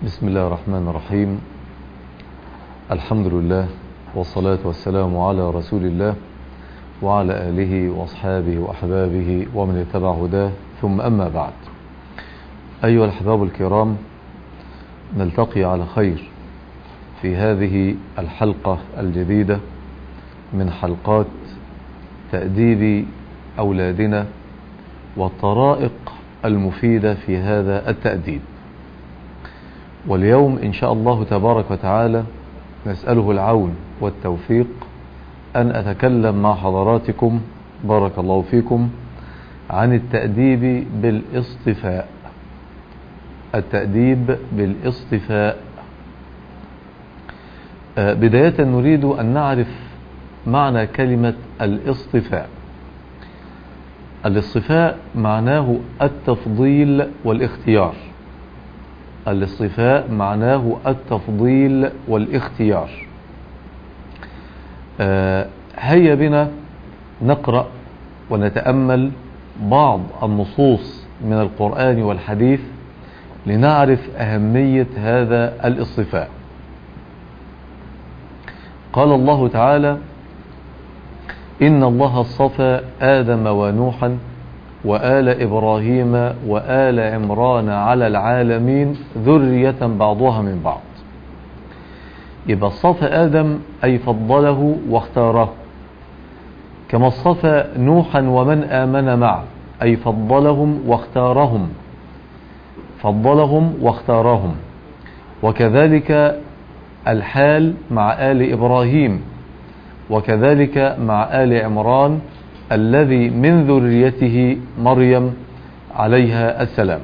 بسم الله الرحمن الرحيم. الحمد لله والصلاة والسلام على رسول الله وعلى آله وأصحابه وأحبابه ومن اتبع هداه، ثم أما بعد. أيها الأحباب الكرام، نلتقي على خير في هذه الحلقة الجديدة من حلقات تأديب أولادنا والطرائق المفيدة في هذا التأديب. واليوم إن شاء الله تبارك وتعالى نسأله العون والتوفيق أن أتكلم مع حضراتكم بارك الله فيكم عن التأديب بالاصطفاء. التأديب بالاصطفاء. بداية نريد أن نعرف معنى كلمة الاصطفاء. الاصطفاء معناه التفضيل والاختيار. الاصطفاء معناه التفضيل والاختيار. هيا بنا نقرأ ونتأمل بعض النصوص من القرآن والحديث لنعرف أهمية هذا الاصطفاء. قال الله تعالى: إن الله اصطفى آدم ونوحا وآل إبراهيم وآل عمران على العالمين ذرية بعضها من بعض. يبقى اصطفى آدم أي فضله واختاره، كما اصطفى نوحا ومن آمن معه أي فضلهم واختارهم. وكذلك الحال مع آل إبراهيم، وكذلك مع آل عمران الذي من ذريته مريم عليها السلام.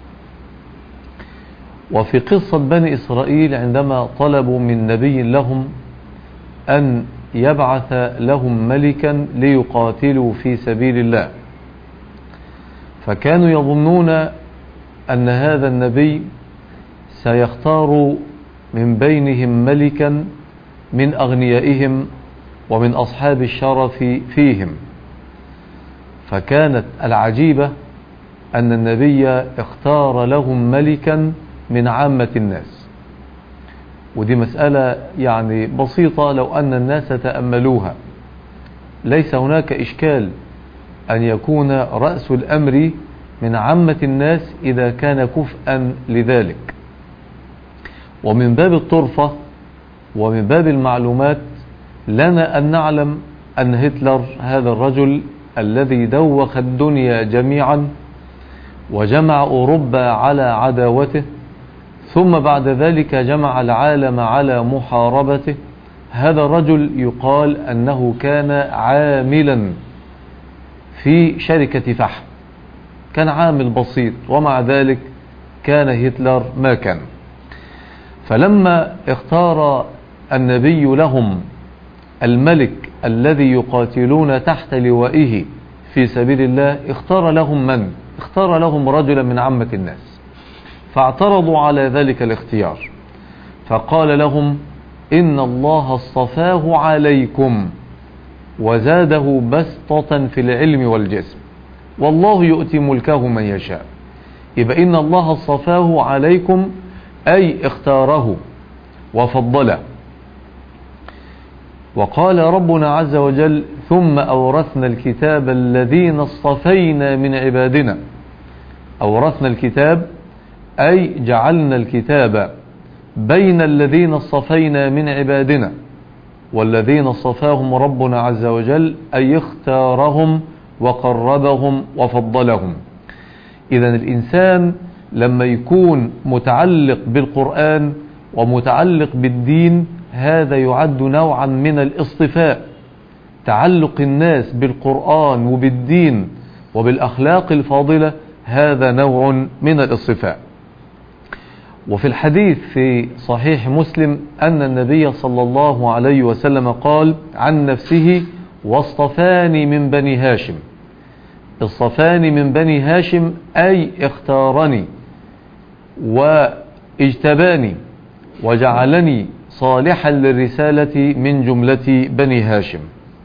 وفي قصة بني إسرائيل عندما طلبوا من نبي لهم أن يبعث لهم ملكا ليقاتلوا في سبيل الله، فكانوا يظنون أن هذا النبي سيختار من بينهم ملكا من أغنيائهم ومن أصحاب الشرف فيهم. فكانت العجيبة أن النبي اختار لهم ملكا من عامة الناس. ودي مسألة يعني بسيطة لو أن الناس تأملوها. ليس هناك إشكال أن يكون رأس الأمر من عامة الناس إذا كان كفءا لذلك. ومن باب الطرفة ومن باب المعلومات لنا أن نعلم أن هتلر هذا الرجل الذي دوخ الدنيا جميعا وجمع أوروبا على عداوته، ثم بعد ذلك جمع العالم على محاربته، هذا الرجل يقال أنه كان عاملا في شركة فحم، كان عامل بسيط، ومع ذلك كان هتلر ما كان. فلما اختار النبي لهم الملك الذي يقاتلون تحت لوائه في سبيل الله، اختار لهم من؟ اختار لهم رجلا من عامة الناس، فاعترضوا على ذلك الاختيار، فقال لهم: إن الله اصطفاه عليكم وزاده بسطة في العلم والجسم، والله يؤتي ملكه من يشاء. يبقى إن الله اصطفاه عليكم أي اختاره وفضله. وقال ربنا عز وجل: ثم أورثنا الكتاب الذين اصطفينا من عبادنا. أورثنا الكتاب أي جعلنا الكتاب بين الذين اصطفينا من عبادنا، والذين اصطفاهم ربنا عز وجل أي اختارهم وقربهم وفضلهم. إذن الإنسان لما يكون متعلق بالقرآن ومتعلق بالدين، هذا يعد نوعا من الاصطفاء. تعلق الناس بالقرآن وبالدين وبالأخلاق الفاضلة هذا نوع من الاصطفاء. وفي الحديث في صحيح مسلم أن النبي صلى الله عليه وسلم قال عن نفسه: واصطفاني من بني هاشم. اصطفاني من بني هاشم أي اختارني واجتباني وجعلني صالحا للرسالة من جملة بني هاشم.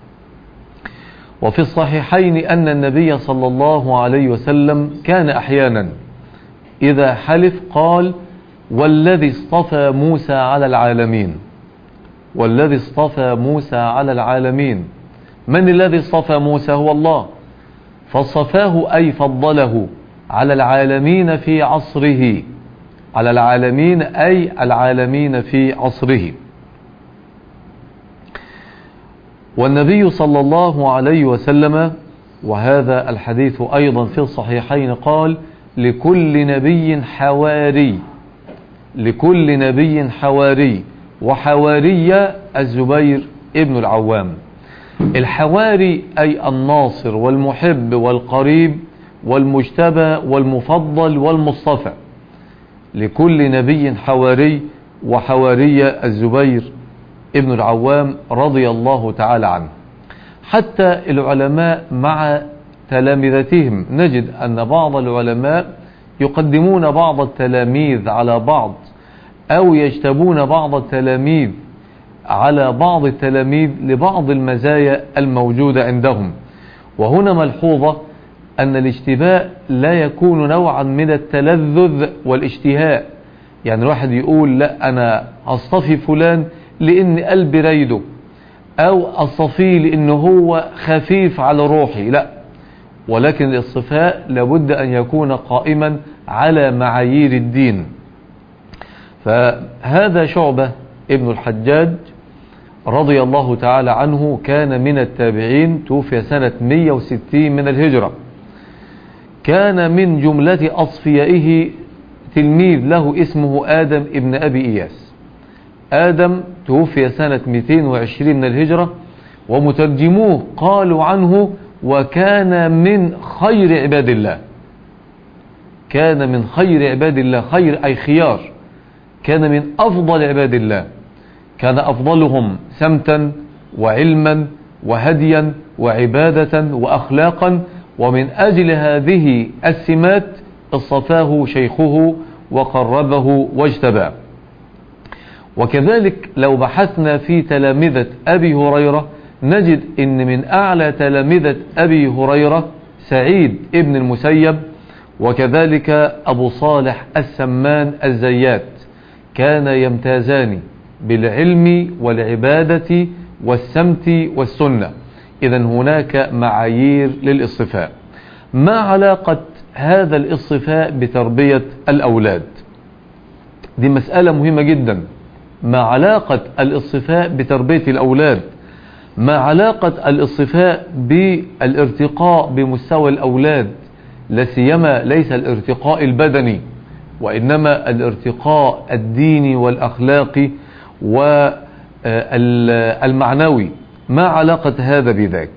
وفي الصحيحين أن النبي صلى الله عليه وسلم كان أحيانا إذا حلف قال: والذي اصطفى موسى على العالمين. والذي اصطفى موسى على العالمين. من الذي اصطفى موسى؟ هو الله، فاصطفاه أي فضله على العالمين في عصره. على العالمين أي العالمين في عصره. والنبي صلى الله عليه وسلم، وهذا الحديث أيضا في الصحيحين، قال: لكل نبي حواري. لكل نبي حواري. وحواري الزبير ابن العوام. الحواري أي الناصر والمحب والقريب والمجتبى والمفضل والمصطفى. لكل نبي حواري. وحواري الزبير ابن العوام رضي الله تعالى عنه. حتى العلماء مع تلامذتهم نجد أن بعض العلماء يقدمون بعض التلاميذ على بعض، أو يجتبون بعض التلاميذ على بعض التلاميذ لبعض المزايا الموجودة عندهم. وهنا ملحوظة أن الاشتباء لا يكون نوعا من التلذذ والاشتهاء. يعني الواحد يقول: لا، أنا أصطفي فلان لأن قلبي رايده، أو أصطفيه لأنه هو خفيف على روحي. لا، ولكن الاصطفاء لابد أن يكون قائما على معايير الدين. فهذا شعبة ابن الحجاج رضي الله تعالى عنه كان من التابعين، توفي سنة 160 من الهجرة. كان من جملة أصفيائه تلميذ له اسمه آدم ابن أبي إياس. آدم توفي سنة 220 من الهجرة، ومترجموه قالوا عنه: وكان من خير عباد الله. كان من خير عباد الله. خير أي خيار. كان من أفضل عباد الله. كان أفضلهم سمتا وعلما وهديا وعبادة وأخلاقا. ومن أجل هذه السمات اصطفاه شيخه وقربه واجتباه. وكذلك لو بحثنا في تلامذة أبي هريرة نجد إن من أعلى تلامذة أبي هريرة سعيد ابن المسيب، وكذلك أبو صالح السمان الزيات. كان يمتازان بالعلم والعبادة والسمت والسنة. إذن هناك معايير للاصطفاء. ما علاقة هذا الاصطفاء بتربية الأولاد؟ دي مسألة مهمة جدا. ما علاقة الاصطفاء بتربية الأولاد؟ ما علاقة الاصطفاء بالارتقاء بمستوى الأولاد؟ لا سيما ليس الارتقاء البدني، وإنما الارتقاء الديني والأخلاقي والمعنوي. ما علاقة هذا بذاك؟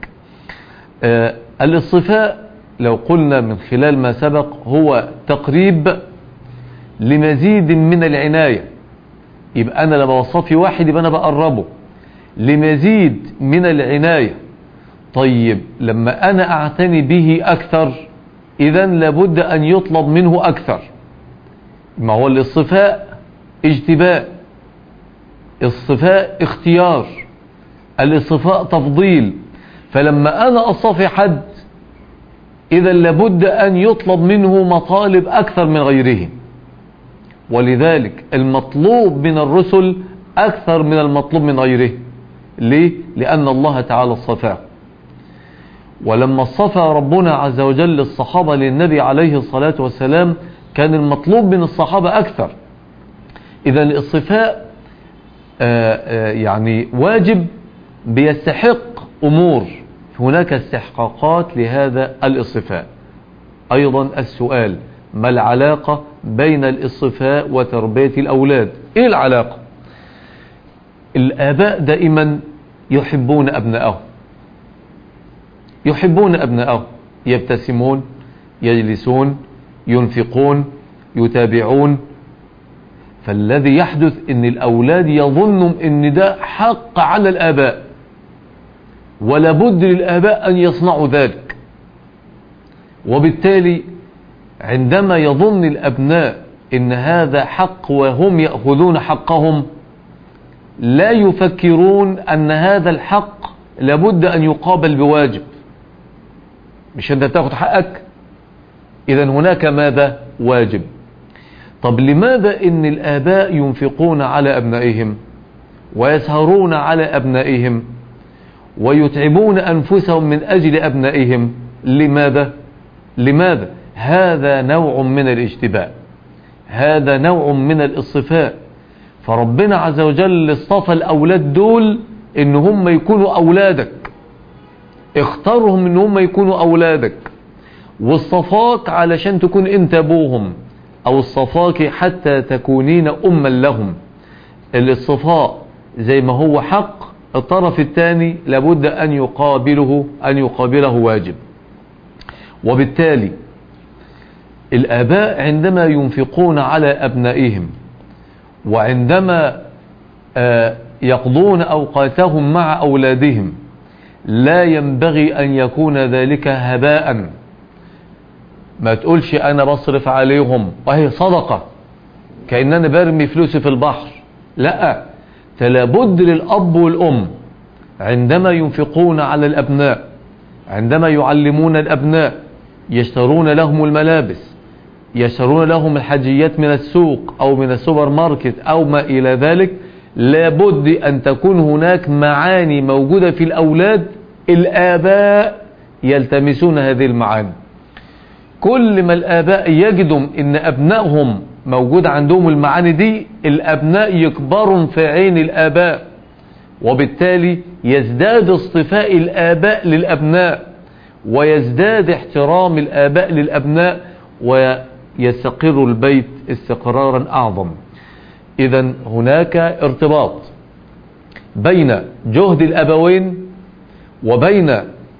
الاصطفاء لو قلنا من خلال ما سبق هو تقريب لمزيد من العناية. يبقى أنا لما بصفي واحد يبقى أنا بقربه لمزيد من العناية. طيب لما أنا أعتني به أكثر، إذن لابد أن يطلب منه أكثر. ما هو الاصطفاء اجتباء، اصطفاء اختيار، الاصطفاء تفضيل. فلما أنا أصطفي حد إذا لابد أن يطلب منه مطالب أكثر من غيره. ولذلك المطلوب من الرسل أكثر من المطلوب من غيره. ليه؟ لأن الله تعالى اصطفاه. ولما اصطفى ربنا عز وجل الصحابة للنبي عليه الصلاة والسلام كان المطلوب من الصحابة أكثر. إذا الاصطفاء يعني واجب بيستحق أمور. هناك استحقاقات لهذا الاصطفاء. أيضا السؤال: ما العلاقة بين الاصطفاء وتربية الأولاد؟ إيه العلاقة؟ الآباء دائما يحبون أبنائهم، يحبون أبنائهم، يبتسمون، يجلسون، ينفقون، يتابعون. فالذي يحدث ان الأولاد يظنون ان ده حق على الآباء، ولا بد للآباء أن يصنعوا ذلك. وبالتالي عندما يظن الأبناء ان هذا حق وهم يأخذون حقهم، لا يفكرون أن هذا الحق لابد أن يقابل بواجب. مش أنت تأخذ حقك، إذن هناك ماذا؟ واجب. طب لماذا إن الآباء ينفقون على أبنائهم ويسهرون على أبنائهم ويتعبون أنفسهم من أجل أبنائهم؟ لماذا؟ هذا نوع من الاشتباع، هذا نوع من الاصطفاء. فربنا عز وجل اصطفى الأولاد دول إن هم يكونوا أولادك، اختارهم إن هم يكونوا أولادك، واصطفاك علشان تكون انت ابوهم، او اصطفاك حتى تكونين اما لهم. الاصطفاء زي ما هو حق، الطرف الثاني لابد ان يقابله واجب. وبالتالي الآباء عندما ينفقون على أبنائهم وعندما يقضون أوقاتهم مع أولادهم لا ينبغي أن يكون ذلك هباء. ما تقولش أنا بصرف عليهم وهي صدقة كأننا برمي فلوسي في البحر، لا، لابد للأب والأم عندما ينفقون على الأبناء، عندما يعلمون الأبناء، يشترون لهم الملابس، يشترون لهم الحاجيات من السوق أو من السوبر ماركت أو ما إلى ذلك، لابد أن تكون هناك معاني موجودة في الأولاد الآباء يلتمسون هذه المعاني. كل ما الآباء يجدوا أن أبنائهم موجود عندهم المعاني دي، الأبناء يكبرون في عين الآباء، وبالتالي يزداد اصطفاء الآباء للأبناء ويزداد احترام الآباء للأبناء ويستقر البيت استقرارا أعظم. إذن هناك ارتباط بين جهد الأبوين وبين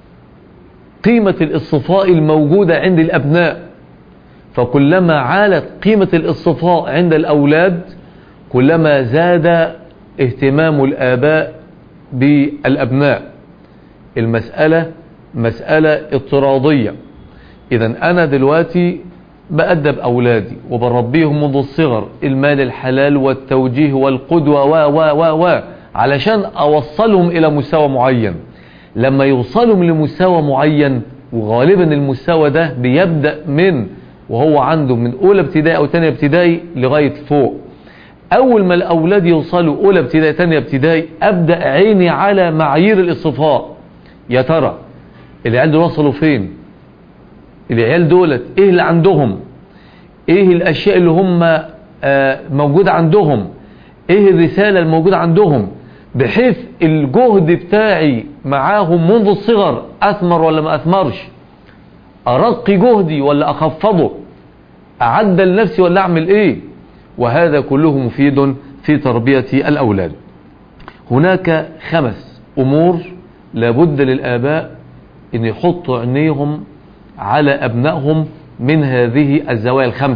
قيمة الاصطفاء الموجودة عند الأبناء. فكلما عالت قيمة الاصطفاء عند الأولاد كلما زاد اهتمام الآباء بالأبناء. المسألة مسألة اضطرادية. إذن أنا دلوقتي بأدب أولادي وبربيهم منذ الصغر، المال الحلال والتوجيه والقدوة علشان أوصلهم إلى مستوى معين. لما يوصلهم لمستوى معين، وغالبا المستوى ده بيبدأ من وهو عنده من أولى ابتدائي أو تانية ابتدائي لغاية فوق. أول ما الأولاد يوصلوا أولى ابتدائي تانية ابتدائي أبدأ عيني على معايير الاصطفاء. يا ترى العيال دول وصلوا فين؟ العيال دولت ايه اللي عندهم؟ ايه الاشياء اللي هم موجودة عندهم؟ ايه الرسالة الموجودة عندهم؟ بحيث الجهد بتاعي معاهم منذ الصغر اثمر ولا ما اثمرش، ارقي جهدي ولا اخفضه، اعدل نفسي ولا اعمل ايه. وهذا كله مفيد في تربية الاولاد. هناك 5 امور لابد للآباء ان يحطوا عينيهم على أبنائهم من هذه الزوايا ال5.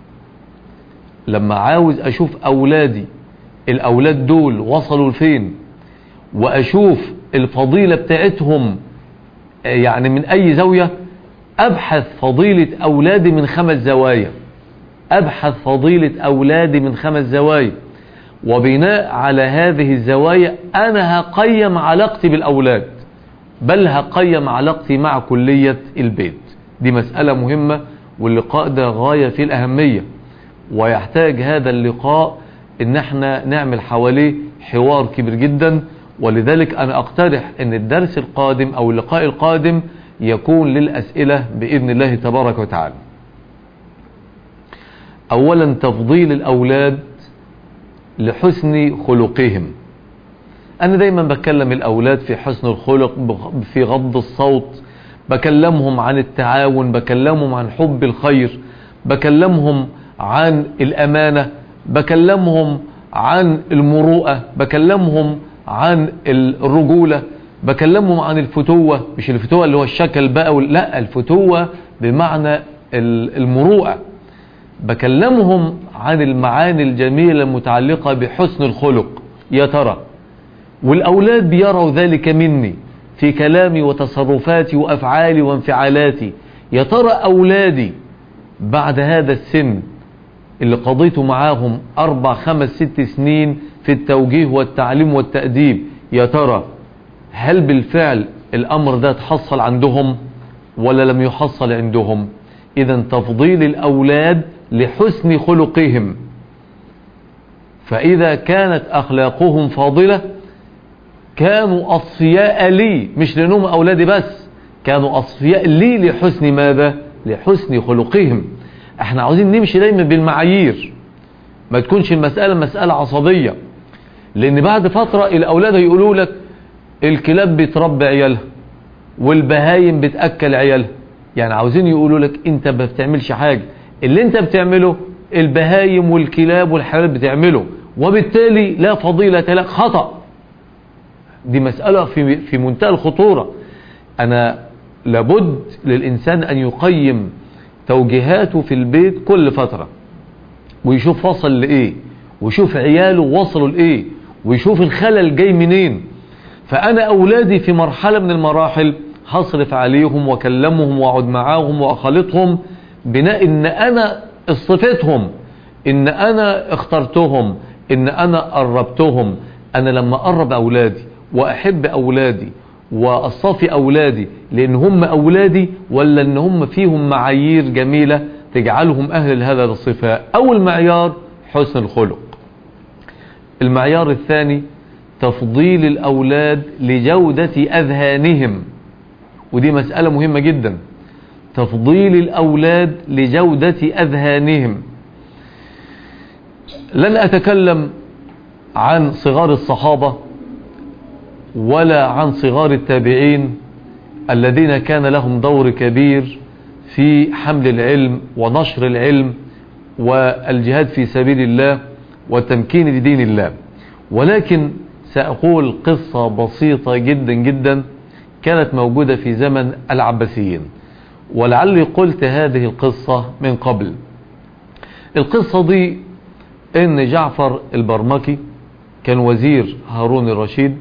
لما عاوز أشوف أولادي، الأولاد دول وصلوا لفين، وأشوف الفضيلة بتاعتهم يعني من أي زاوية، أبحث فضيلة أولادي من 5 زوايا. أبحث فضيلة أولادي من 5 زوايا، وبناء على هذه الزوايا أنا هقيم علاقتي بالأولاد، بل هقيم علاقتي مع كلية البيت. دي مسألة مهمة، واللقاء ده غاية في الأهمية، ويحتاج هذا اللقاء ان احنا نعمل حواليه حوار كبير جدا. ولذلك انا اقترح ان الدرس القادم او اللقاء القادم يكون للأسئلة بإذن الله تبارك وتعالى. اولا تفضيل الأولاد لحسن خلقهم. أنا دايما بكلم الأولاد في حسن الخلق، في غض الصوت، بكلمهم عن التعاون، بكلمهم عن حب الخير، بكلمهم عن الأمانة، بكلمهم عن المروءة، بكلمهم عن الرجولة، بكلمهم عن الفتوة. مش الفتوة اللي هو الشكل بقى، لا، الفتوة بمعنى المروءة. بكلمهم عن المعاني الجميلة المتعلقة بحسن الخلق. يا ترى والأولاد بيروا ذلك مني في كلامي وتصرفاتي وأفعالي وانفعالاتي. يا ترى أولادي بعد هذا السن اللي قضيته معاهم 4 5 6 سنين في التوجيه والتعليم والتأديب، يا ترى هل بالفعل الأمر ده تحصل عندهم ولا لم يحصل عندهم؟ إذن تفضيل الأولاد لحسن خلقهم. فإذا كانت أخلاقهم فاضلة كانوا أصفياء لي، مش لأنهم أولادي بس، كانوا أصفياء لي لحسن ماذا؟ لحسن خلقهم. احنا عاوزين نمشي دايما بالمعايير، ما تكونش المسألة مسألة عصبية، لأن بعد فترة الأولاد يقولوا لك الكلاب بتربي عيالها والبهايم بتأكل عيالها. يعني عاوزين يقولوا لك انت ما بتعملش حاجة، اللي انت بتعمله البهايم والكلاب والحيوانات بتعمله، وبالتالي لا فضيلة لك، خطأ. دي مسألة في منتهى الخطورة. أنا لابد للإنسان أن يقيم توجيهاته في البيت كل فترة، ويشوف وصل لإيه، ويشوف عياله وصلوا لإيه، ويشوف الخلل جاي منين. فأنا أولادي في مرحلة من المراحل هصرف عليهم وأكلمهم وأقعد معاهم وأخالطهم بناء إن أنا اصطفيتهم، إن أنا اخترتهم، إن أنا قربتهم. أنا لما أقرب أولادي وأحب أولادي وأصطفي أولادي لأن هم أولادي، ولا إن هم فيهم معايير جميلة تجعلهم أهل هذا الصفاء. أول معيار حسن الخلق. المعيار الثاني تفضيل الأولاد لجودة أذهانهم، ودي مسألة مهمة جدا. تفضيل الأولاد لجودة أذهانهم. لن أتكلم عن صغار الصحابة ولا عن صغار التابعين الذين كان لهم دور كبير في حمل العلم ونشر العلم والجهاد في سبيل الله والتمكين لدين الله، ولكن سأقول قصة بسيطة جدا جدا كانت موجودة في زمن العباسيين، ولعلي قلت هذه القصة من قبل. القصة دي ان جعفر البرمكي كان وزير هارون الرشيد،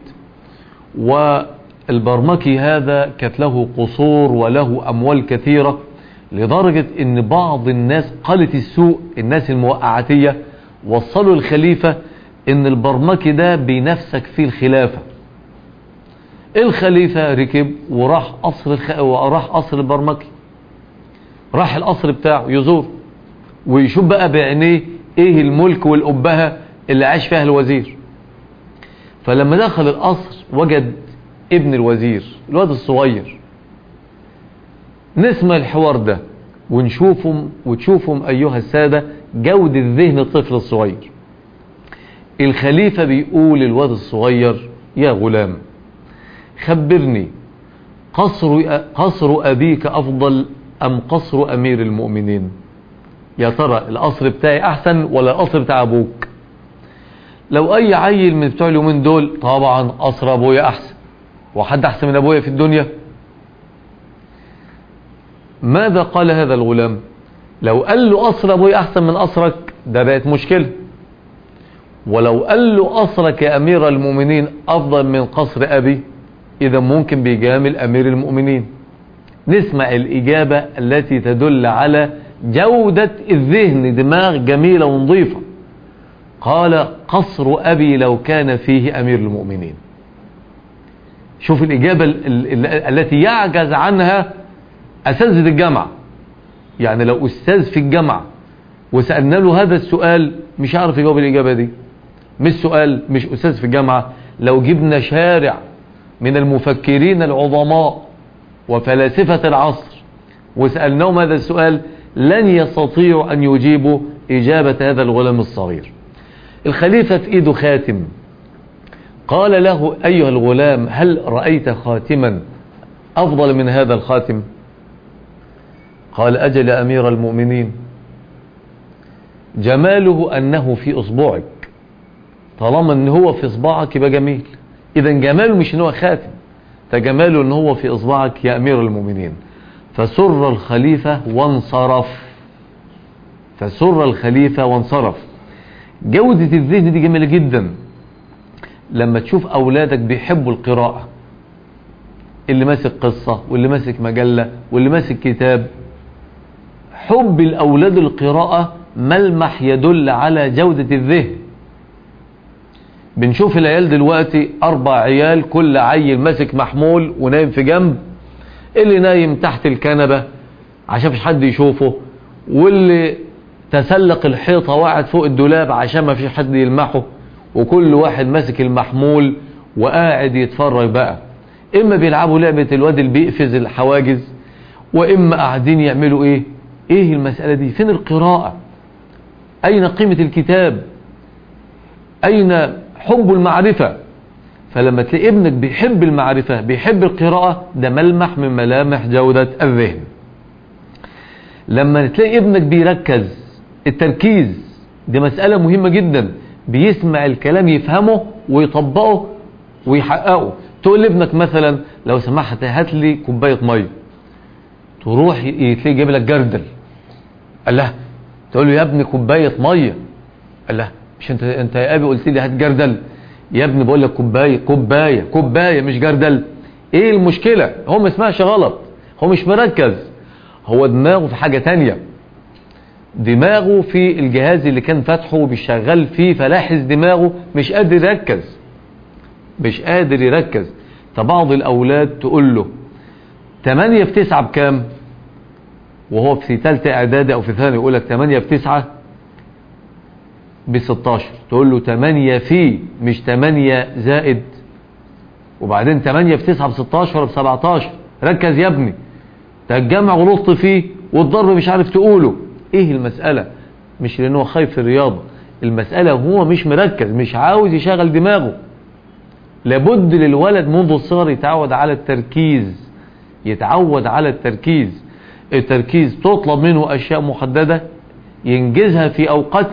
والبرمكي هذا كانت له قصور وله أموال كثيرة، لدرجة ان بعض الناس قالت السوء، الناس الموقعاتية، وصلوا الخليفة ان البرمكي ده بينفسك في الخلافة. الخليفة ركب وراح قصر البرمكي، راح القصر بتاعه يزور ويشوف بقى بعينيه ايه الملك والأبهة اللي عاش فيها الوزير. فلما دخل القصر وجد ابن الوزير الواد الصغير. نسمع الحوار ده وتشوفهم أيها السادة جودة ذهن الطفل الصغير. الخليفة بيقول الواد الصغير: يا غلام خبرني، قصر أبيك أفضل أم قصر أمير المؤمنين؟ يا ترى القصر بتاعي أحسن ولا القصر بتاع أبوك؟ لو أي عيل من بتوع اليومين دول طبعا قصر أبويا أحسن، وحد أحسن من أبويا في الدنيا؟ ماذا قال هذا الغلام؟ لو قال له قصر أبويا أحسن من قصرك ده بقت مشكلة، ولو قال له قصرك يا أمير المؤمنين أفضل من قصر أبي إذا ممكن بيجامل أمير المؤمنين. نسمع الإجابة التي تدل على جودة الذهن، دماغ جميلة ونظيفة. قال: قصر أبي لو كان فيه أمير المؤمنين. شوف الإجابة التي يعجز عنها أساتذة الجامعة. يعني لو أستاذ في الجامعة وسألنا له هذا السؤال مش عارف يجاوب الإجابة دي. مش سؤال، مش أستاذ في الجامعة، لو جبنا شارع من المفكرين العظماء وفلاسفة العصر وسألناهم هذا السؤال لن يستطيعوا أن يجيبوا إجابة هذا الغلام الصغير. الخليفة في إيده خاتم، قال له: أيها الغلام هل رأيت خاتما أفضل من هذا الخاتم؟ قال: أجل أمير المؤمنين، جماله أنه في أصبعك، طالما أنه هو في أصبعك يبقى جميل. إذا جماله مش أنه خاتم، فجماله أنه هو في أصبعك يا أمير المؤمنين. فسر الخليفة وانصرف. فسر الخليفة وانصرف. جودة الذهن دي جميلة جدا. لما تشوف أولادك بيحبوا القراءة، اللي ماسك قصة واللي ماسك مجلة واللي ماسك كتاب، حب الأولاد القراءة ملمح يدل على جودة الذهن. بنشوف العيال دلوقتي 4 عيال، كل عيل ماسك محمول ونايم في جنب، اللي نايم تحت الكنبة عشان مفيش حد يشوفه، واللي تسلق الحيطة وقعد فوق الدولاب عشان ما فيش حد يلمحه، وكل واحد ماسك المحمول وقاعد يتفرج بقى. اما بيلعبوا لعبة الواد اللي بيقفز الحواجز، واما قاعدين يعملوا ايه المسألة دي؟ فين القراءة؟ اين قيمة الكتاب؟ اين حب المعرفة؟ فلما تلاقي ابنك بيحب المعرفة، بيحب القراءة، ده ملمح من ملامح جودة الذهن. لما تلاقي ابنك بيركز، التركيز دي مسألة مهمة جدا، بيسمع الكلام يفهمه ويطبقه ويحققه. تقول لابنك مثلا لو سمحت هات لي كوباية مية، تروح تلاقي جايب لك جردل. قال له، تقول له يا ابني كوباية مية. قال له مش انت يا ابي قلت لي هات جردل؟ يا ابني بقول لك كوباية مش جردل. ايه المشكلة؟ هو ما سمعش غلط، هو مش مركز، هو دماغه في حاجة تانية، دماغه في الجهاز اللي كان فاتحه وبيشغل فيه، فلاحظ دماغه مش قادر يركز. فبعض الأولاد تقول له 8 في 9 بكام؟ وهو في ثالثه إعدادي أو في ثاني يقول لك 8 في 9 ب16. تقول له 8 في، مش 8 زائد. وبعدين 8 في 9 ب16 ولا ب17. ركز يا ابني، ده الجمع غلطت فيه والضرب مش عارف تقوله. ايه المسألة؟ مش لأنه خايف في الرياضة، المسألة هو مش مركز، مش عاوز يشغل دماغه. لابد للولد منذ الصغر يتعود على التركيز. التركيز تطلب منه أشياء محددة ينجزها في أوقات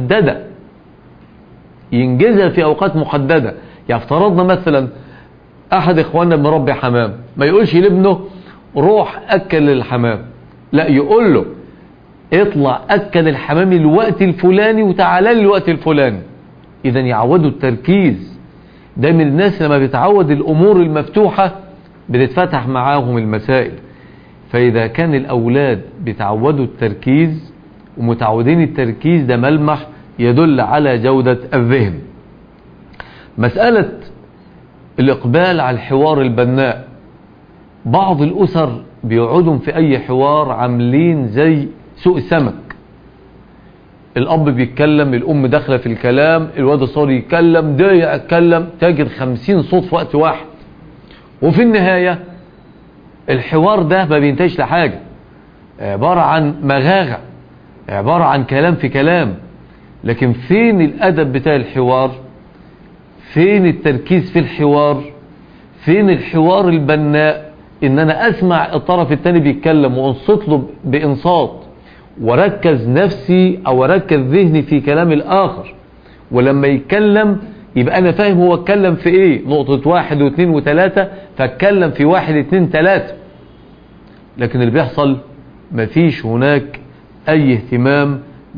محددة. يعني افترضنا مثلا أحد إخواننا مربي حمام، ما يقولش لابنه روح أكل الحمام، لا، يقول له اطلع أكل الحمام الوقت الفلاني وتعالى الوقت الفلاني. إذا يعودوا التركيز. ده من الناس لما بيتعود الأمور المفتوحة بتتفتح معاهم المسائل. فإذا كان الأولاد بيتعودوا التركيز ومتعودين التركيز، ده ملمح يدل على جودة الذهن. مسألة الإقبال على الحوار البناء. بعض الأسر بيقعدوا في أي حوار عاملين زي سوق السمك. الأب بيتكلم، الأم داخلة في الكلام، الواد الصغير يتكلم، ده يتكلم، تجد 50 صوت في وقت واحد. وفي النهاية الحوار ده ما بينتهيش لحاجة، عبارة عن مغاغة، عبارة عن كلام في كلام. لكن فين الأدب بتاع الحوار؟ فين التركيز في الحوار؟ فين الحوار البناء؟ ان انا اسمع الطرف الثاني بيتكلم وانصت له بانصات، وركز نفسي او اركز ذهني في كلام الاخر، ولما يتكلم يبقى انا فاهم هو اتكلم في ايه، نقطة 1 و2 و3، فاتكلم في 1 2 3. لكن اللي بيحصل مفيش هناك اي اهتمام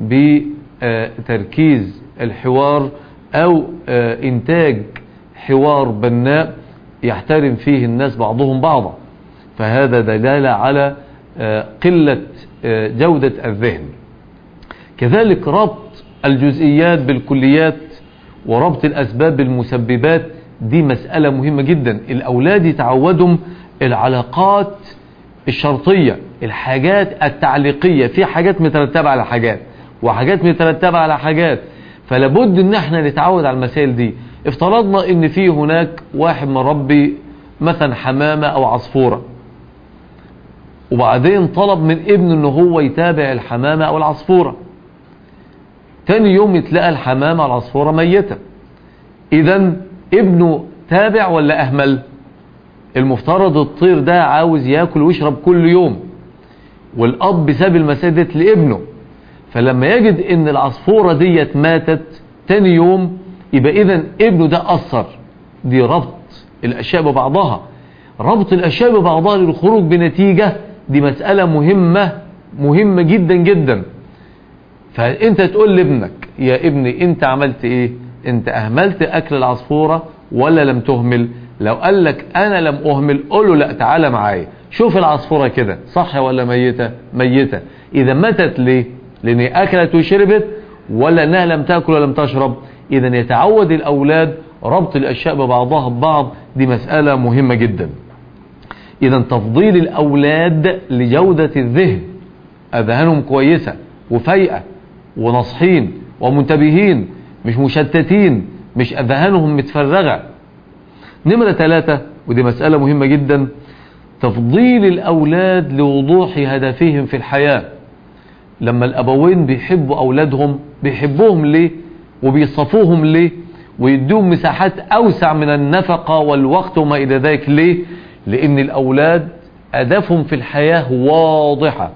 بتركيز الحوار او انتاج حوار بناء يحترم فيه الناس بعضهم بعضا. فهذا دلالة على قلة جودة الذهن. كذلك ربط الجزئيات بالكليات وربط الأسباب بالمسببات، دي مسألة مهمة جدا. الأولاد يتعودوا العلاقات الشرطية، الحاجات التعليقية، في حاجات مترتبة على حاجات وحاجات مترتبة على حاجات، فلابد ان احنا نتعود على المسائل دي. افترضنا ان في هناك واحد مربي مثلا حمامة او عصفورة، وبعدين طلب من ابنه ان هو يتابع الحمامة او العصفورة. تاني يوم يتلقى الحمامة او العصفورة ميتة. اذا ابنه تابع ولا اهمل؟ المفترض الطير ده عاوز ياكل ويشرب كل يوم، والاب ساب المسائل ديت لابنه. فلما يجد ان العصفورة ديت ماتت تاني يوم، يبقى اذا ابنه ده اثر. دي ربط الاشياء ببعضها، ربط الاشياء ببعضها للخروج بنتيجة. دي مسألة مهمة جدا جدا. فانت تقول لابنك يا ابني انت عملت ايه؟ انت اهملت اكل العصفورة ولا لم تهمل؟ لو قال لك انا لم اهمل، قول له لا، تعالى معايا شوف العصفورة كده صح ولا ميتة؟ ميتة. اذا ماتت ليه؟ لان اكلت وشربت، ولا انها لم تاكل ولم تشرب؟ اذا يتعود الاولاد ربط الاشياء ببعضها ببعض، دي مسألة مهمة جدا. اذا تفضيل الاولاد لجودة الذهن، اذهانهم كويسة وفايقة وناصحين ومنتبهين، مش مشتتين، مش أذهانهم متفرغة. نمرة 3، ودي مسألة مهمة جدا، تفضيل الأولاد لوضوح هدفهم في الحياة. لما الأبوين بيحبوا أولادهم، بيحبوهم ليه وبيصفوهم ليه ويدوهم مساحات أوسع من النفقة والوقت وما إلى ذلك ليه؟ لأن الأولاد هدفهم في الحياة واضحة.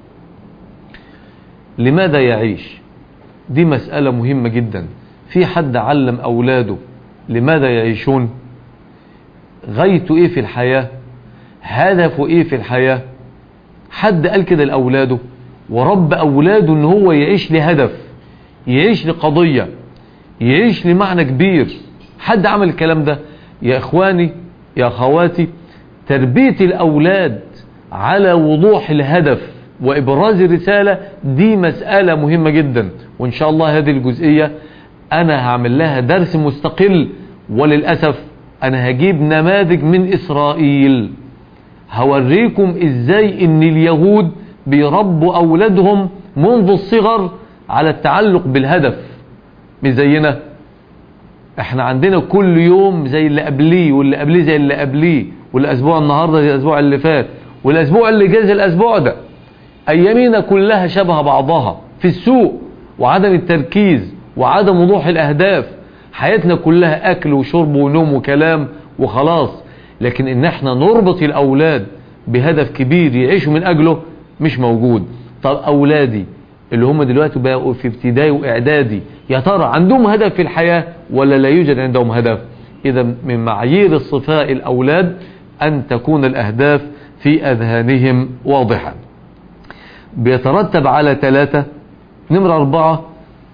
لماذا يعيش؟ دي مسألة مهمة جدا. في حد علم أولاده لماذا يعيشون؟ غايته إيه في الحياة؟ هدفه إيه في الحياة؟ حد قال كده لأولاده ورب أولاده إن هو يعيش لهدف، يعيش لقضية، يعيش لمعنى كبير؟ حد عمل الكلام ده؟ يا إخواني يا أخواتي، تربية الأولاد على وضوح الهدف وإبراز الرسالة دي مسألة مهمة جدا. وإن شاء الله هذه الجزئية أنا هعمل لها درس مستقل، وللأسف أنا هجيب نماذج من إسرائيل هوريكم إزاي إن اليهود بيربوا أولادهم منذ الصغر على التعلق بالهدف. مش زينا، احنا عندنا كل يوم زي اللي قبليه واللي قبليه زي اللي قبليه، والأسبوع النهاردة زي الأسبوع اللي فات، والأسبوع اللي جاي زي الأسبوع ده. أيامينا كلها شبه بعضها في السوق وعدم التركيز وعدم وضوح الأهداف. حياتنا كلها أكل وشرب ونوم وكلام وخلاص. لكن إن احنا نربط الأولاد بهدف كبير يعيشوا من أجله مش موجود. طب أولادي اللي هم دلوقتي بقوا في ابتدائي وإعدادي، يا ترى عندهم هدف في الحياة ولا لا يوجد عندهم هدف؟ إذا من معايير اصطفاء الأولاد أن تكون الأهداف في أذهانهم واضحة. بيترتب على 3. نمرة 4،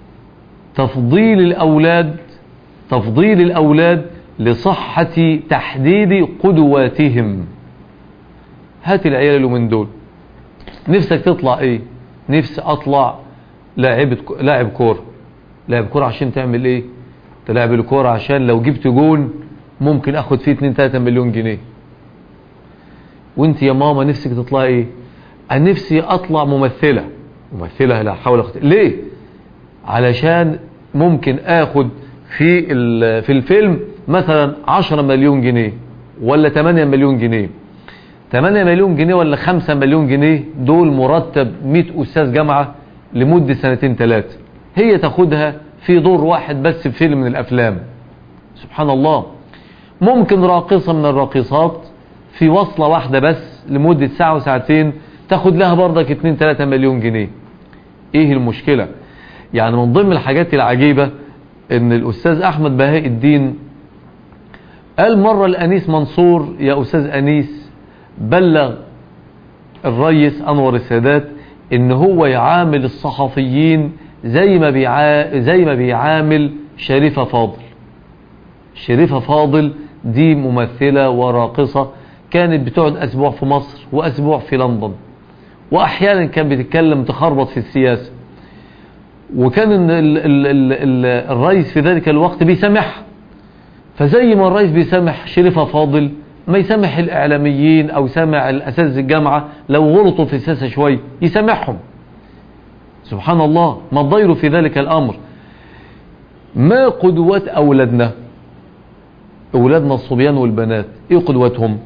تفضيل الأولاد لصحة تحديد قدواتهم. هات العيال اللي من دول، نفسك تطلع ايه؟ نفسي اطلع لاعب كورة. لاعب كورة عشان تعمل ايه؟ تلعب الكورة عشان لو جبت جون ممكن اخد فيه 2-3 مليون جنيه. وانت يا ماما نفسك تطلع ايه؟ انا نفسي اطلع ممثلة. لا حول ولا قوة. ليه؟ علشان ممكن اخد في الفيلم مثلا 10 مليون جنيه ولا 8 مليون جنيه. 8 مليون جنيه ولا 5 مليون جنيه دول مرتب 100 أستاذ جامعة لمدة 2-3 هي تاخدها في دور واحد بس في فيلم من الأفلام. سبحان الله. ممكن راقصة من الراقصات في وصلة واحدة بس لمدة ساعة وساعتين تاخد لها برضك 2-3 مليون جنيه. ايه المشكلة؟ يعني من ضمن الحاجات العجيبة ان الأستاذ أحمد بهاء الدين قال مرة الأنيس منصور: يا أستاذ أنيس، بلغ الرئيس أنور السادات ان هو يعامل الصحفيين زي ما بيعامل شريفة فاضل. شريفة فاضل دي ممثلة وراقصة كانت بتقعد أسبوع في مصر وأسبوع في لندن، وأحيانا كان بتتكلم تخربط في السياسة، وكان الرئيس في ذلك الوقت بيسامحها. فزي ما الرئيس بيسامح شريفة فاضل ما يسامح الإعلاميين أو يسامح الأساتذة الجامعة لو غلطوا في السياسة شوي يسامحهم. سبحان الله. ما الضير في ذلك الأمر؟ ما قدوات أولادنا؟ أولادنا الصبيان والبنات إيه قدوتهم؟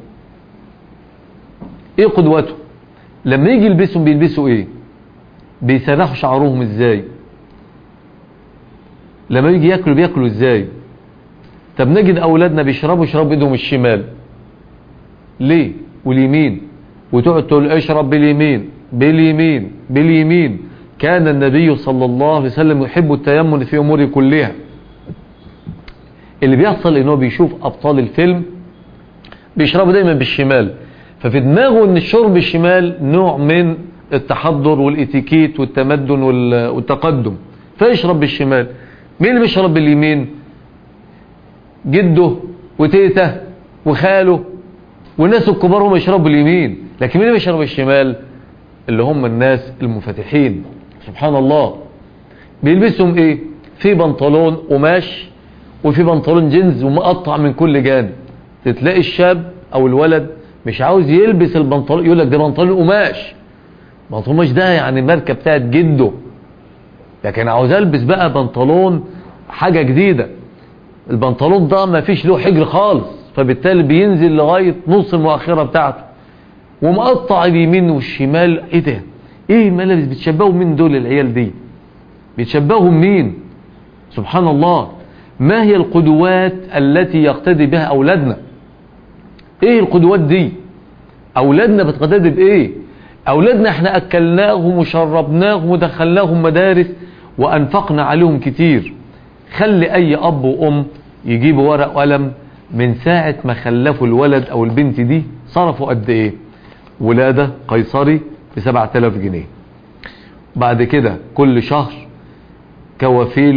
إيه قدوتهم؟ لما يجي يلبسوا بيلبسوا إيه؟ بيسرحوا شعرهم إزاي؟ لما يجي يأكلوا بيأكلوا إزاي؟ طب نجد أولادنا بيشربوا إيدهم الشمال ليه؟ واليمين، وتقعد تقول اشرب باليمين باليمين باليمين. كان النبي صلى الله عليه وسلم يحب التيمن في أموره كلها. اللي بيحصل انه بيشوف أبطال الفيلم بيشربوا دايما بالشمال، ففي دماغه ان الشرب الشمال نوع من التحضر والاتيكيت والتمدن والتقدم، فيشرب بالشمال. مين اللي بيشرب باليمين؟ جده وتيته وخاله والناس الكبار هم يشربوا باليمين. لكن مين اللي بيشرب بالشمال؟ اللي هم الناس المنفتحين. سبحان الله. بيلبسهم ايه؟ في بنطلون قماش وفي بنطلون جينز ومقطع من كل جانب. تلاقي الشاب او الولد مش عاوز يلبس البنطلون، يقول لك ده بنطلون قماش. بنطلون قماش ده يعني ماركه بتاعت جده. لكن عاوز البس بقى بنطلون حاجة جديدة، البنطلون ده ما فيش له حجر خالص، فبالتالي بينزل لغاية نص المؤخرة بتاعته ومقطع اليمين والشمال. ايه ده؟ ايه ملابس بتشبهوا مين دول العيال دي؟ بتشبهوا مين؟ سبحان الله. ما هي القدوات التي يقتدي بها أولادنا؟ ايه القدوات دي؟ أولادنا بتقتدي بإيه؟ أولادنا احنا أكلناهم وشربناهم ودخلناهم مدارس وأنفقنا عليهم كتير. خلي أي أب وأم يجيبوا ورق وقلم من ساعة ما خلفوا الولد أو البنت دي صرفوا قد إيه؟ ولادة قيصري ب7,000 جنيه. بعد كده كل شهر كوافيل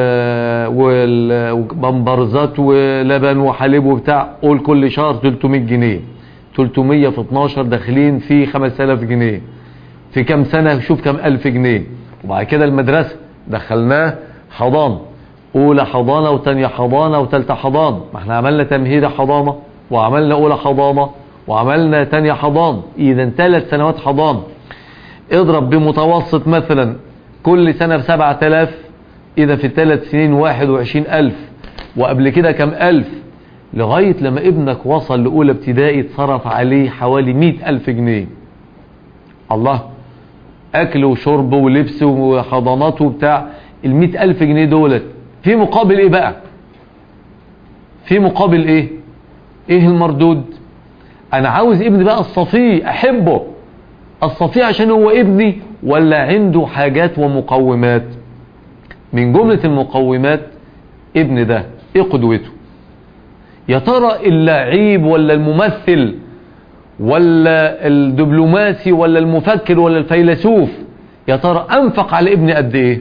وبمبرزات ولبن وحليب وبتاع، قول كل شهر 300 جنيه. 300 في 12 داخلين في 5,000 جنيه. في كم سنة شوف كم ألف جنيه. وبعد كده المدرسة دخلناه حضانة، أولى حضانة وتانية حضانة وتالتة حضانة. ما احنا عملنا تمهيدة حضانة وعملنا أولى حضانة وعملنا تانية حضانة، إذا 3 سنوات حضانة. اضرب بمتوسط مثلا كل سنة ب7,000، إذا في 3 سنين 21,000. وقبل كده كم ألف، لغاية لما ابنك وصل لأولى ابتدائي اتصرف عليه حوالي 100,000 جنيه. الله، أكل وشرب ولبس وحضانات وبتاع. 100,000 جنيه دولت في مقابل إيه بقى؟ في مقابل إيه؟ إيه المردود؟ أنا عاوز ابني بقى الصفي أحبه، الصفي عشان هو ابني ولا عنده حاجات ومقومات؟ من جملة المقومات ابن ده ايه قدوته؟ يا ترى اللعيب ولا الممثل ولا الدبلوماسي ولا المفكر ولا الفيلسوف، يا ترى انفق على ابني قد ايه؟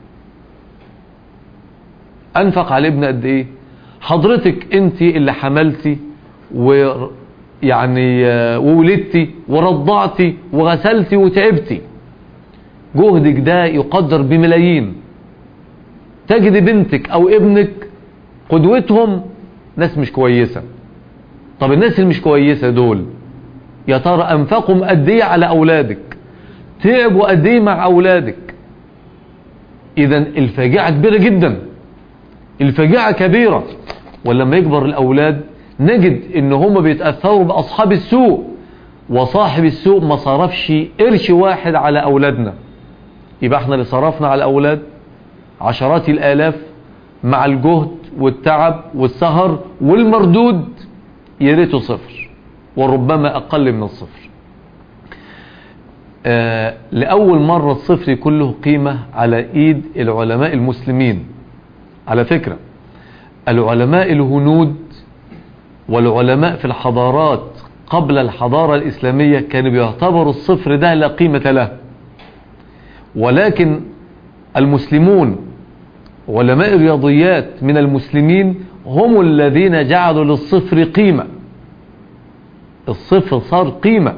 انفق على ابني قد ايه؟ حضرتك انت اللي حملتي ويعني وولدتي ورضعتي وغسلتي وتعبتي، جهدك ده يقدر بملايين. تجد بنتك او ابنك قدوتهم ناس مش كويسة. طب الناس اللي مش كويسة دول يا ترى انفقهم قد ايه على اولادك؟ تعبوا قد ايه مع اولادك؟ اذا الفاجعة كبيرة جدا، الفاجعة كبيرة. ولما يكبر الاولاد نجد ان هم بيتأثروا باصحاب السوء، وصاحب السوء ما صرفش قرش واحد على اولادنا. يبقى احنا اللي صرفنا على الاولاد عشرات الآلاف مع الجهد والتعب والسهر، والمردود يا ريته صفر وربما أقل من الصفر. لأول مرة الصفر يكون له قيمة على إيد العلماء المسلمين. على فكرة العلماء الهنود والعلماء في الحضارات قبل الحضارة الإسلامية كانوا بيعتبروا الصفر ده لا قيمة له، ولكن المسلمون علماء الرياضيات من المسلمين هم الذين جعلوا للصفر قيمة. الصفر صار قيمة،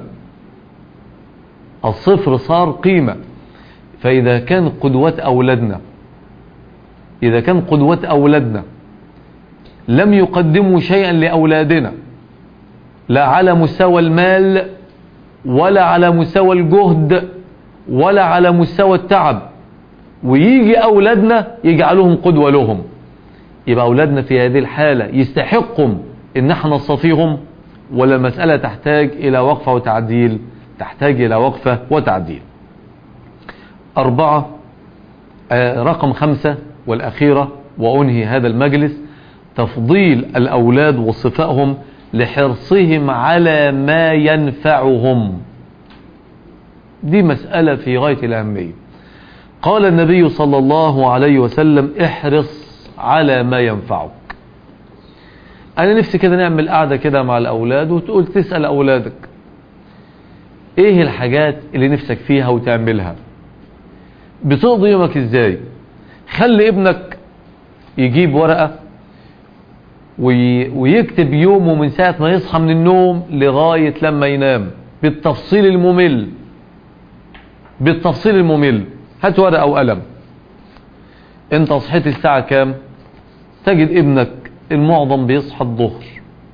الصفر صار قيمة. فإذا كان قدوة أولادنا، إذا كان قدوة أولادنا لم يقدموا شيئا لأولادنا، لا على مستوى المال ولا على مستوى الجهد ولا على مستوى التعب، ويجي أولادنا يجعلهم قدوة لهم، يبقى أولادنا في هذه الحالة يستحقهم إن احنا نصفيهم، ولا مسألة تحتاج إلى وقفة وتعديل؟ تحتاج إلى وقفة وتعديل. 4 رقم 5 والأخيرة وأنهي هذا المجلس، تفضيل الأولاد وصفائهم لحرصهم على ما ينفعهم. دي مسألة في غاية الأهمية. قال النبي صلى الله عليه وسلم احرص على ما ينفعك. أنا نفسي كده نعمل قاعدة كده مع الأولاد وتقول تسأل أولادك ايه الحاجات اللي نفسك فيها وتعملها، بتقضي يومك ازاي. خلي ابنك يجيب ورقة ويكتب يومه من ساعة ما يصحى من النوم لغاية لما ينام بالتفصيل الممل، بالتفصيل الممل. هات ورقة وقلم، انت صحيت الساعة كام؟ تجد ابنك المعظم بيصحى الظهر،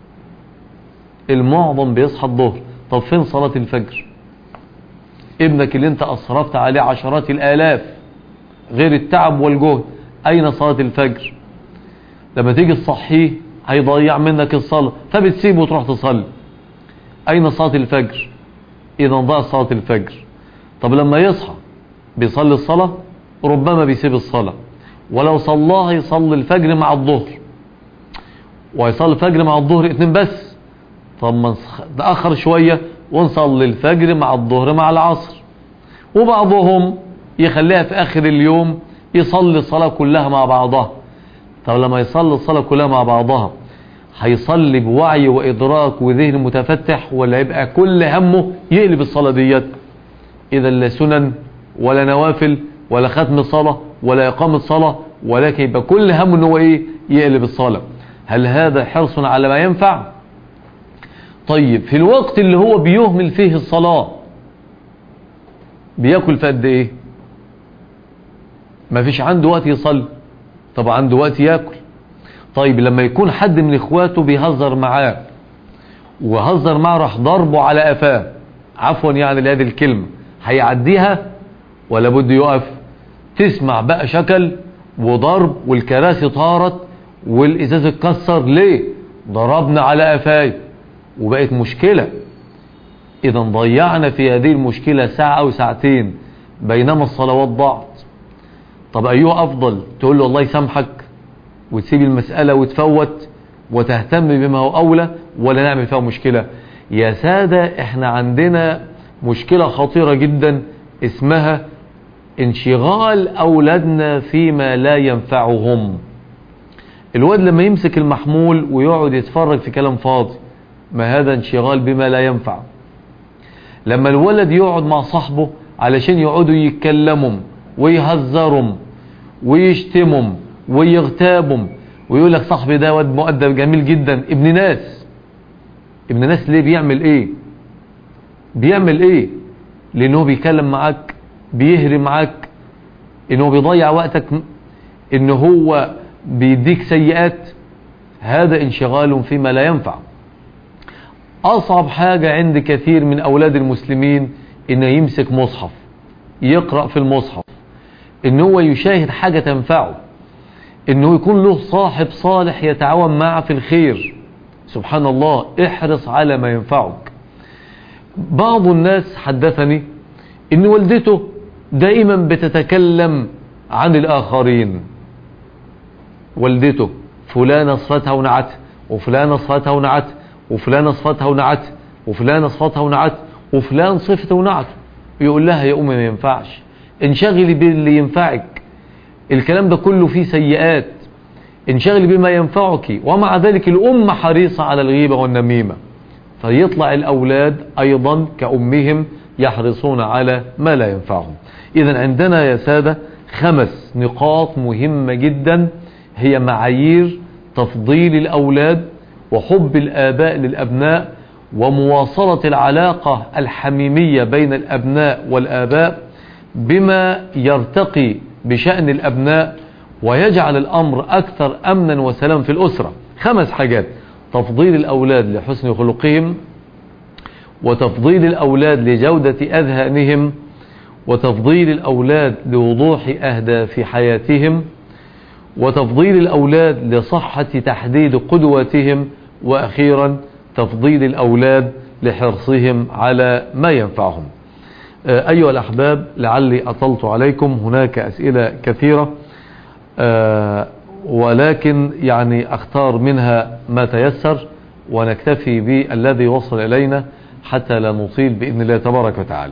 المعظم بيصحى الظهر. طب فين صلاة الفجر؟ ابنك اللي انت أصرفت عليه عشرات الآلاف غير التعب والجهد. أين صلاة الفجر؟ لما تيجي تصحيه هيضيع منك الصلاة فبتسيبه وتروح تصلي. أين صلاة الفجر؟ إذا ضاع صلاة الفجر. طب لما يصحى بيصلي الصلاة؟ ربما بيسيب الصلاة، ولو صلاها يصلي الفجر مع الظهر، ويصلي الفجر مع الظهر اتنين بس. طب ما نتأخر شوية ونصلي الفجر مع الظهر مع العصر. وبعضهم يخليها في آخر اليوم يصلي الصلاة كلها مع بعضها. طب لما يصلي الصلاة كلها مع بعضها هيصلي بوعي وإدراك وذهن متفتح، ولا يبقى كل همه يقلب الصلاة ديت؟ إذا لا سنن ولا نوافل ولا ختم الصلاة ولا إقامة صلاة، ولكن يبقى كل همه إنه هو إيه؟ يقلب الصلاة. هل هذا حرص على ما ينفع؟ طيب في الوقت اللي هو بيهمل فيه الصلاة بياكل في قد إيه؟ ما فيش عنده وقت يصلي، طب عنده وقت ياكل. طيب لما يكون حد من اخواته بيهزر معاه وهزر معاه راح ضربه على قفاه، عفوا يعني لهذه الكلمة، هيعديها ولا بده يقف؟ تسمع بقى شكل وضرب والكراسي طارت والازاز اتكسر. ليه؟ ضربنا على قفاي وبقت مشكلة. اذا ضيعنا في هذه المشكلة ساعة او ساعتين بينما الصلوات ضاعت. طب ايوه افضل؟ تقول له الله يسامحك وتسيب المسألة وتفوت وتهتم بما هو أولى، ولا نعمل فيها مشكلة؟ يا سادة احنا عندنا مشكلة خطيرة جدا اسمها انشغال أولادنا فيما لا ينفعهم. الواد لما يمسك المحمول ويقعد يتفرج في كلام فاضي، ما هذا انشغال بما لا ينفع. لما الولد يقعد مع صاحبه علشان يقعدوا يتكلموا ويهزروا ويشتموا ويغتابهم ويقول لك صاحبي ده واد مؤدب جميل جدا، ابن ناس. ابن ناس ليه؟ بيعمل ايه؟ بيعمل ايه؟ لانه بيكلم معاك، بيهري معاك، انه بيضيع وقتك، انه هو بيديك سيئات. هذا انشغال فيما لا ينفع. اصعب حاجة عند كثير من اولاد المسلمين انه يمسك مصحف يقرأ في المصحف، انه هو يشاهد حاجة تنفعه، انه يكون له صاحب صالح يتعاون معه في الخير. سبحان الله، احرص على ما ينفعك. بعض الناس حدثني ان والدته دائما بتتكلم عن الاخرين. والدته فلانة صفتها ونعت، وفلانة صفتها ونعت، وفلانة صفتها ونعت، وفلانة صفتها ونعت، وفلان صفته ونعت. يقول لها يا امي ما ينفعش، انشغلي باللي ينفعك، الكلام ده كله فيه سيئات، انشغلي بما ينفعك. ومع ذلك الأمة حريصة على الغيبة والنميمة، فيطلع الأولاد أيضا كأمهم يحرصون على ما لا ينفعهم. إذن عندنا يا سادة 5 نقاط مهمة جدا هي معايير تفضيل الأولاد وحب الآباء للأبناء ومواصلة العلاقة الحميمية بين الأبناء والآباء بما يرتقي بشأن الأبناء ويجعل الأمر أكثر أمنا وسلام في الأسرة. 5 حاجات: تفضيل الأولاد لحسن خلقهم، وتفضيل الأولاد لجودة أذهانهم، وتفضيل الأولاد لوضوح أهداف حياتهم، وتفضيل الأولاد لصحة تحديد قدوتهم، وأخيرا تفضيل الأولاد لحرصهم على ما ينفعهم. أيها الأحباب، لعلي أطلت عليكم، هناك أسئلة كثيرة ولكن يعني أختار منها ما تيسر ونكتفي بالذي وصل إلينا حتى لا نطيل بإذن الله تبارك وتعالى.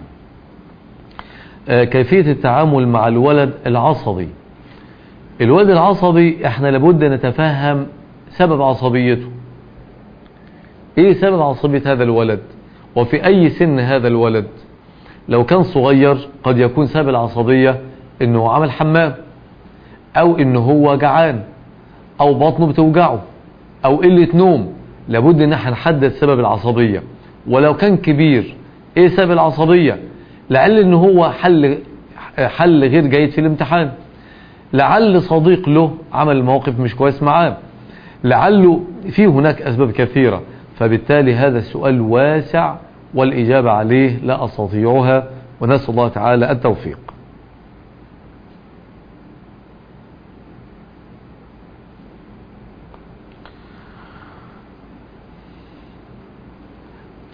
كيفية التعامل مع الولد العصبي. الولد العصبي احنا لابد نتفهم سبب عصبيته. ايه سبب عصبية هذا الولد وفي اي سن هذا الولد؟ لو كان صغير قد يكون سبب العصبية انه عمل حمام، او انه هو جعان، او بطنه بتوجعه، او قلة نوم. لابد ان احنا نحدد سبب العصبية. ولو كان كبير ايه سبب العصبية؟ لعل انه هو حل غير جيد في الامتحان، لعل صديق له عمل موقف مش كويس معاه، لعله في هناك اسباب كثيرة. فبالتالي هذا السؤال واسع والإجابة عليه لا أستطيعها، ونسأل الله تعالى التوفيق.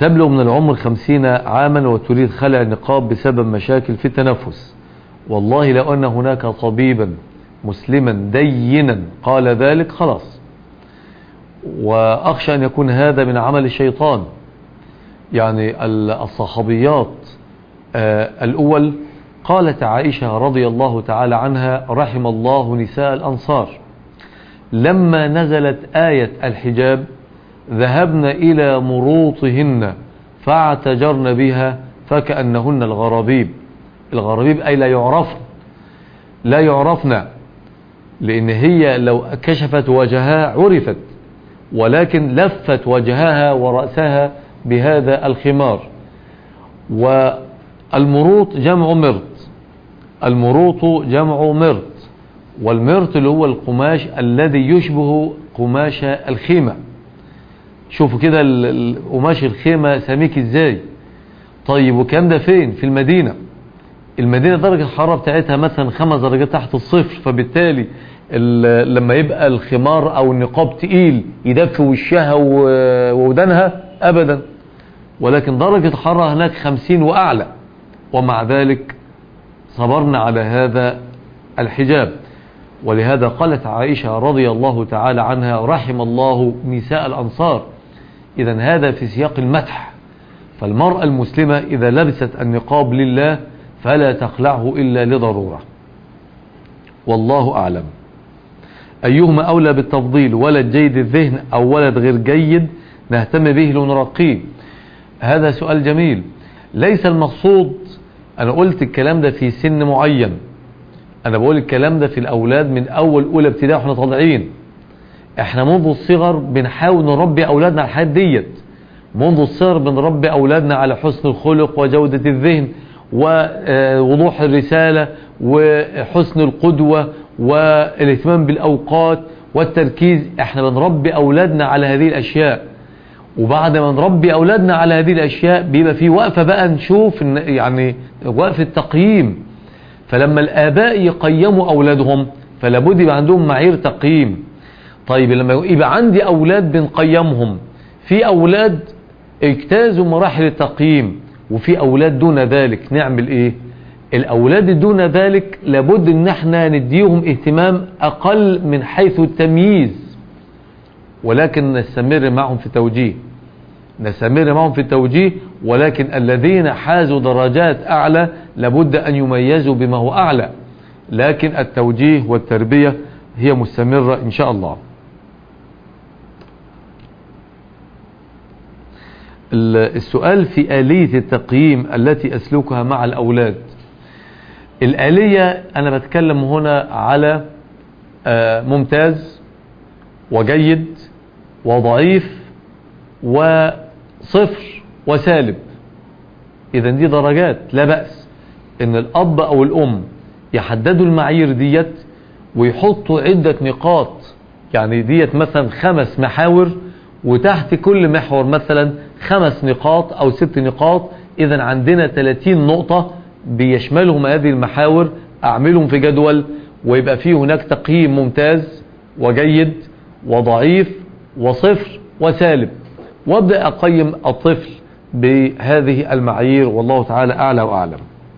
تبلغ من العمر 50 عاما وتريد خلع النقاب بسبب مشاكل في التنفس. والله لو أن هناك طبيبا مسلما دينا قال ذلك خلاص، وأخشى أن يكون هذا من عمل الشيطان. يعني الصحابيات الأول قالت عائشة رضي الله تعالى عنها رحم الله نساء الأنصار لما نزلت آية الحجاب ذهبن إلى مروطهن فاعتجرن بها فكأنهن الغرابيب. الغرابيب أي لا يعرفن، لأن هي لو كشفت وجهها عرفت، ولكن لفت وجهها ورأسها بهذا الخمار. والمروط جمع مرط، المروط جمع مرط، والمرط اللي هو القماش الذي يشبه قماش الخيمة. شوفوا كده قماش الخيمة سميك ازاي. طيب وكام ده فين؟ في المدينة. المدينة درجة الحرارة بتاعتها مثلا 5 درجات تحت الصفر، فبالتالي لما يبقى الخمار او النقاب تقيل يدفي وشها وودانها ابدا، ولكن درجة الحرارة هناك 50 واعلى، ومع ذلك صبرنا على هذا الحجاب. ولهذا قالت عائشة رضي الله تعالى عنها رحم الله نساء الأنصار. إذن هذا في سياق المدح. فالمرأة المسلمة إذا لبست النقاب لله فلا تخلعه إلا لضرورة، والله أعلم. أيهما أولى بالتفضيل، ولد جيد الذهن أو ولد غير جيد نهتم به لنرقيه؟ هذا سؤال جميل. ليس المقصود، أنا قلت الكلام ده في سن معين، أنا بقول الكلام ده في الأولاد من أولى ابتداء واحنا طالعين. احنا منذ الصغر بنحاول نربي أولادنا على الحاجات ديت، منذ الصغر بنربي أولادنا على حسن الخلق وجودة الذهن ووضوح الرسالة وحسن القدوة والاهتمام بالأوقات والتركيز. احنا بنربي أولادنا على هذه الأشياء، وبعد ما نربي أولادنا على هذه الأشياء بيبقى في وقفة بقى نشوف يعني وقفة تقييم. فلما الآباء يقيموا أولادهم فلابد يبقى عندهم معايير تقييم. طيب لما يبقى عندي أولاد بنقيمهم، في أولاد اجتازوا مراحل التقييم وفي أولاد دون ذلك، نعمل إيه؟ الأولاد دون ذلك لابد إن احنا نديهم اهتمام أقل من حيث التمييز، ولكن نستمر معهم في التوجيه، ولكن الذين حازوا درجات أعلى لابد أن يميزوا بما هو أعلى، لكن التوجيه والتربية هي مستمرة إن شاء الله. السؤال في آلية التقييم التي أسلكها مع الأولاد. الآلية أنا بتكلم هنا على ممتاز وجيد وضعيف وصفر وسالب. إذا دي درجات، لا بأس إن الأب أو الأم يحددوا المعايير ديت ويحطوا عدة نقاط. يعني ديت مثلا 5 محاور، وتحت كل محور مثلا 5 نقاط أو 6 نقاط. إذا عندنا 30 نقطة بيشملهم هذه المحاور، أعملهم في جدول ويبقى فيه هناك تقييم ممتاز وجيد وضعيف وصفر وسالب، وابدأ أقيم الطفل بهذه المعايير، والله تعالى أعلى وأعلم.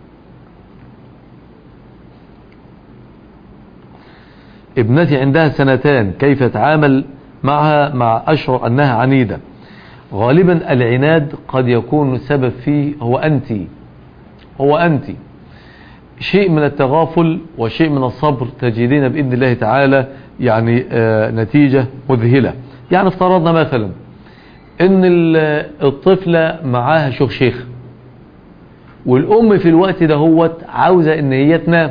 ابنتي عندها 2 سنين، كيف أتعامل معها مع أشعر أنها عنيدة؟ غالبا العناد قد يكون السبب فيه هو أنت. شيء من التغافل وشيء من الصبر تجدين بإذن الله تعالى يعني نتيجة مذهلة. يعني افترضنا مثلا ان الطفلة معاها شخشيخ، والأم في الوقت ده هو عاوزة ان هي تنام،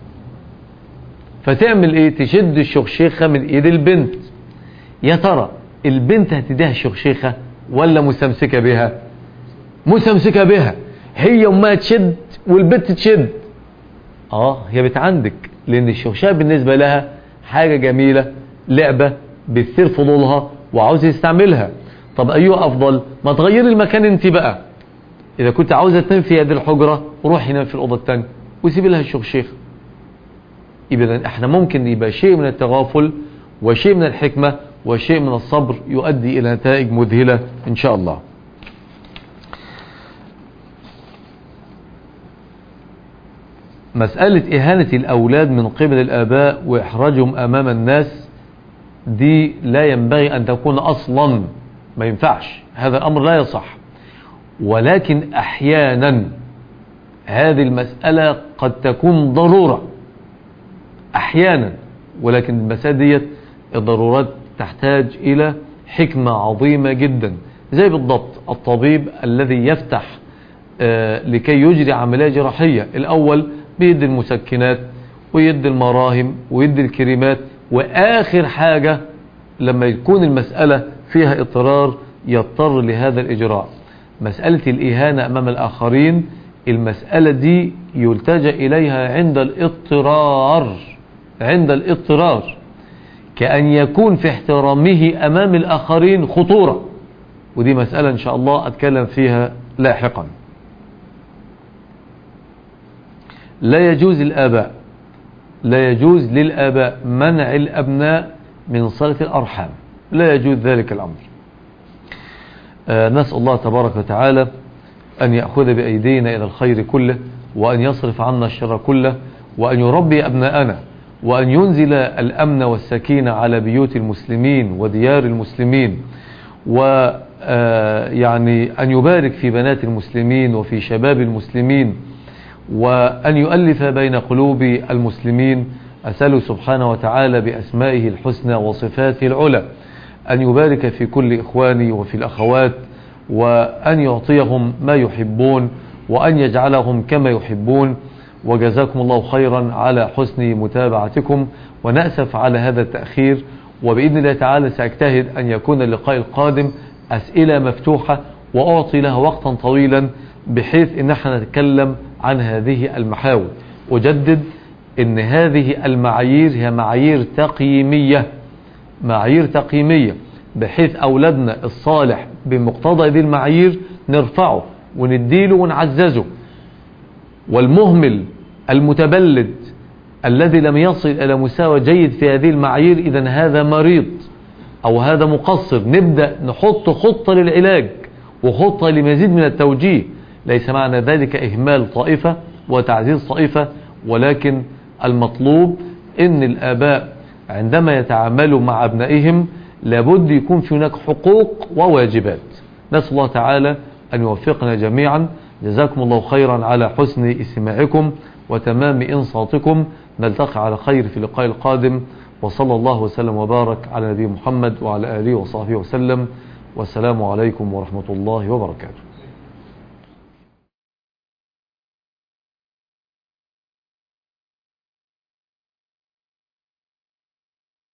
فتعمل ايه؟ تشد الشخشيخة من ايد البنت. يا ترى البنت هتديها الشخشيخة ولا مستمسكة بها؟ مستمسكة بها. هي امها تشد والبنت تشد، هي بتعندك، لان الشخشيخة بالنسبة لها حاجة جميلة، لعبة بتثير فضولها وعاوزة تستعملها. طب ايوه افضل؟ ما تغيري المكان انت بقى. اذا كنت عاوزة تنام في هذه الحجرة روحي نام في الأوضة الثانية وسيبي لها الشخشيخ. إذا احنا ممكن يبقى شيء من التغافل وشيء من الحكمة وشيء من الصبر يؤدي إلى نتائج مذهلة إن شاء الله. مسألة إهانة الأولاد من قبل الآباء وإحراجهم أمام الناس دي لا ينبغي أن تكون أصلا، ما ينفعش، هذا الأمر لا يصح. ولكن أحيانا هذه المسألة قد تكون ضرورة أحيانا، ولكن المسألة دي الضرورات تحتاج إلى حكمة عظيمة جدا. زي بالضبط الطبيب الذي يفتح لكي يجري عملية جراحية، الأول بيدي المسكنات ويدي المراهم ويدي الكريمات، وآخر حاجة لما يكون المسألة فيها اضطرار يضطر لهذا الإجراء. مسألة الإهانة أمام الآخرين، المسألة دي يلتجأ إليها عند الاضطرار، عند الاضطرار، كأن يكون في احترامه أمام الآخرين خطورة، ودي مسألة إن شاء الله أتكلم فيها لاحقا. لا يجوز الآباء، لا يجوز للآباء منع الأبناء من صلة الأرحام، لا يجوز ذلك الأمر. نسأل الله تبارك وتعالى أن يأخذ بأيدينا إلى الخير كله، وأن يصرف عنا الشر كله، وأن يربي أبناءنا، وأن ينزل الأمن والسكينة على بيوت المسلمين وديار المسلمين، ويعني أن يبارك في بنات المسلمين وفي شباب المسلمين، وأن يؤلف بين قلوب المسلمين. أسأله سبحانه وتعالى بأسمائه الحسنى وصفاته العلى أن يبارك في كل إخواني وفي الأخوات، وأن يعطيهم ما يحبون، وأن يجعلهم كما يحبون. وجزاكم الله خيرا على حسن متابعتكم، ونأسف على هذا التأخير، وبإذن الله تعالى سأجتهد أن يكون اللقاء القادم أسئلة مفتوحة وأعطي لها وقتا طويلا، بحيث أن احنا نتكلم عن هذه المحاور. أجدد أن هذه المعايير هي معايير تقييمية، معايير تقييمية، بحيث أولادنا الصالح بمقتضى هذه المعايير نرفعه ونديله ونعززه، والمهمل المتبلد الذي لم يصل إلى مستوى جيد في هذه المعايير إذن هذا مريض أو هذا مقصر. نبدأ نحط خطة للعلاج وخطة لمزيد من التوجيه. ليس معنى ذلك إهمال طائفة وتعزيز طائفة، ولكن المطلوب إن الآباء عندما يتعاملوا مع أبنائهم لابد يكون في هناك حقوق وواجبات. نسأل الله تعالى أن يوفقنا جميعا. جزاكم الله خيرا على حسن استماعكم وتمام إنصاتكم. نلتقي على خير في اللقاء القادم، وصلى الله وسلم وبارك على نبي محمد وعلى آله وصحبه وسلم، والسلام عليكم ورحمة الله وبركاته.